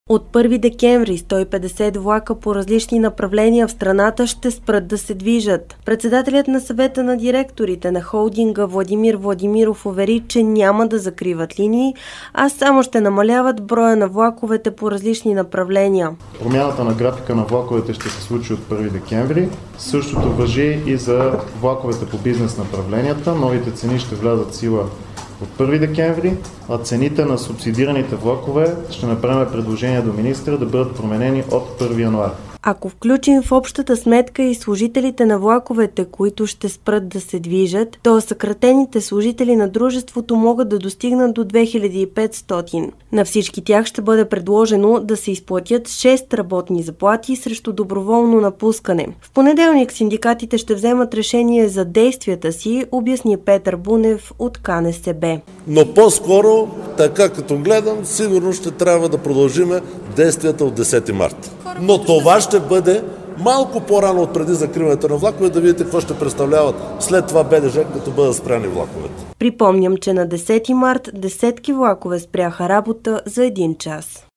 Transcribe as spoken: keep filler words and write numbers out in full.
От първи декември сто и петдесет влака по различни направления в страната ще спрат да се движат. Председателят на съвета на директорите на холдинга Владимир Владимиров увери, че няма да закриват линии, а само ще намаляват броя на влаковете по различни направления. Промяната на графика на влаковете ще се случи от първи декември. Същото важи и за влаковете по бизнес направленията. Новите цени ще влязат в сила от първи декември, а цените на субсидираните влакове ще направим предложение до министра да бъдат променени от първи януари. Ако включим в общата сметка и служителите на влаковете, които ще спрат да се движат, то съкратените служители на дружеството могат да достигнат до две хиляди и петстотин. На всички тях ще бъде предложено да се изплатят шест работни заплати срещу доброволно напускане. В понеделник синдикатите ще вземат решение за действията си, обясни Петър Бунев от К Н С Б. Но по-скоро, така като гледам, сигурно ще трябва да продължиме действията от десети март. Но това ще бъде малко по-рано от преди закриването на влакове, да видите какво ще представляват след това Б Д Ж, като бъдат спряни влаковете. Припомням, че на десети март десетки влакове спряха работа за един час.